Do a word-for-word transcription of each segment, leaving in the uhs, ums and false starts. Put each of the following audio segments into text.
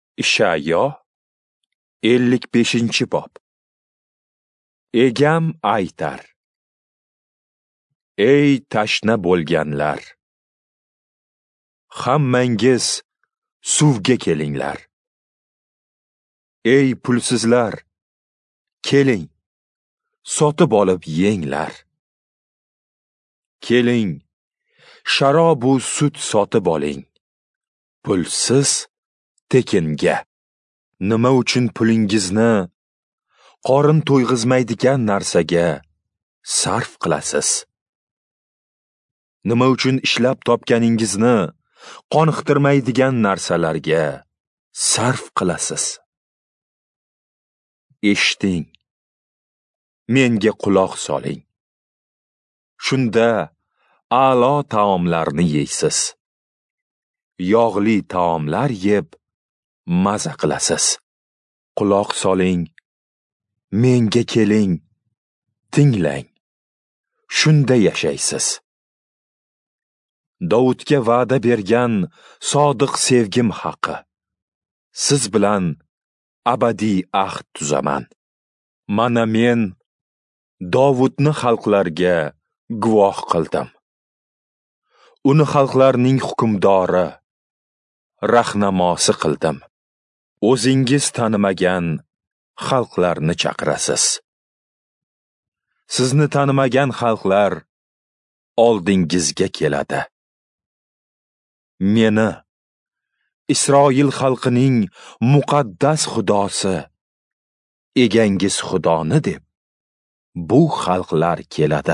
Isha'yo ellik beshinchi bob. Egam aytar: Ey tashna bo'lganlar, hammangiz suvga kelinglar. Ey pulsizlar, keling, sotib olib yenglar. Keling, sharob u sut sotib oling, pulsiz tekinga. Nima uchun pulingizni qorin to'yg'izmaydigan narsaga sarf qilasiz? Nima uchun ishlab topganingizni qoniqtirmaydigan narsalarga sarf qilasiz? Eshiting, menga quloq soling. Shunda a'lo taomlarni yeysiz. Yog'li taomlar yeb maza qilasiz. Quloq soling, menga keling, tinglang. Shunda yashaysiz. Davudga va'da bergan sodiq sevgim haqi. Siz bilan abadiy ahd tuzaman. Mana men Davudni xalqlarga guvoh qildim. Uni xalqlarning hukmdori, rahnamosi qildim. O'zingiz tanimagan xalqlarni chaqirasiz. Sizni tanimagan xalqlar oldingizga keladi. Meni, Isroil xalqining muqaddas xudosi, egangiz xudoni deb bu xalqlar keladi.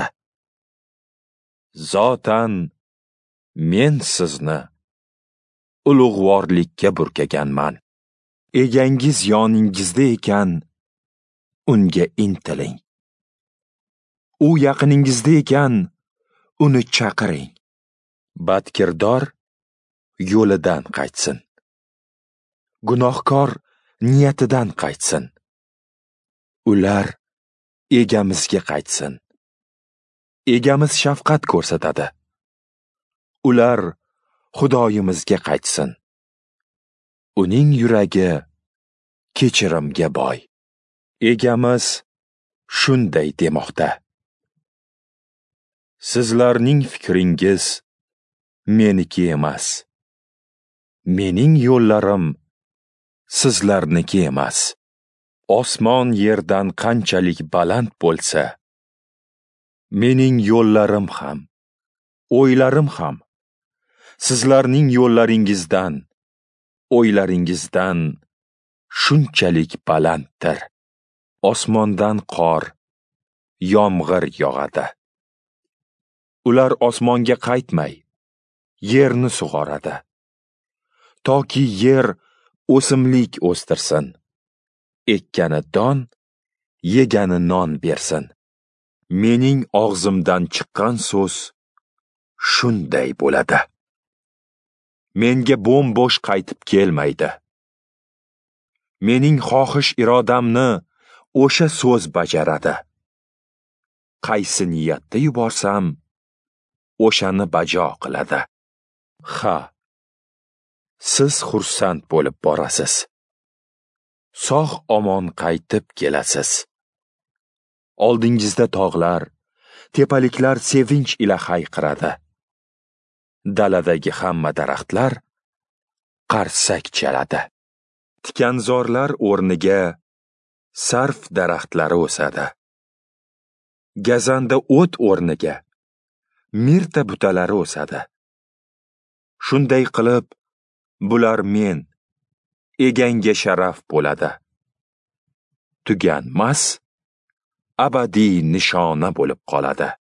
Zotan men sizni ulug'vorlikka burkaganman. Egangiz yoningizda ekan, unga intiling. U yaqiningizda ekan, uni chaqiring. Badkirdor yo'lidan qaytsin. Gunohkor niyatidan qaytsin. Ular egamizga qaytsin. Egamiz shafqat ko'rsatadi. Ular Xudoyimizga qaytsin. Uning yuragi kechirimga boy. Egamiz shunday demoqda: Sizlarning fikringiz meniki emas. Mening yo'llarim sizlarniki emas. Osmon yerdan qanchalik baland bo'lsa, mening yo'llarim ham, o'ylarim ham sizlarning yo'llaringizdan, o'ylaringizdan shunchalik balanddir. Osmondan qor, yomg'ir yog'adi. Ular osmonga qaytmay, yerni sug'oradi, toki yer o'simlik o'stirsin, ekkani don, yegani non bersin. Mening og'zimdan chiqqan so'z shunday bo'ladi. Menga bo'm-bo'sh qaytib kelmaydi. Mening xohish irodamni o'sha so'z bajaradi. Qaysi niyatda yuborsam, o'shani bajo qiladi. Ha, siz xursand bo'lib borasiz. Sog' omon qaytib kelasiz. Oldingizda tog'lar, tepaliklar sevinch ila hayqiradi. Daladagi hamma daraxtlar qarsak chaladi. Tikanzorlar o'rniga sarf daraxtlari o'sadi. Gazanda o't o'rniga mirta butalari o'sadi. Shunday qilib, bular men, eganga sharaf bo'ladi. Tuganmas, abadiy nishona bo'lib qoladi.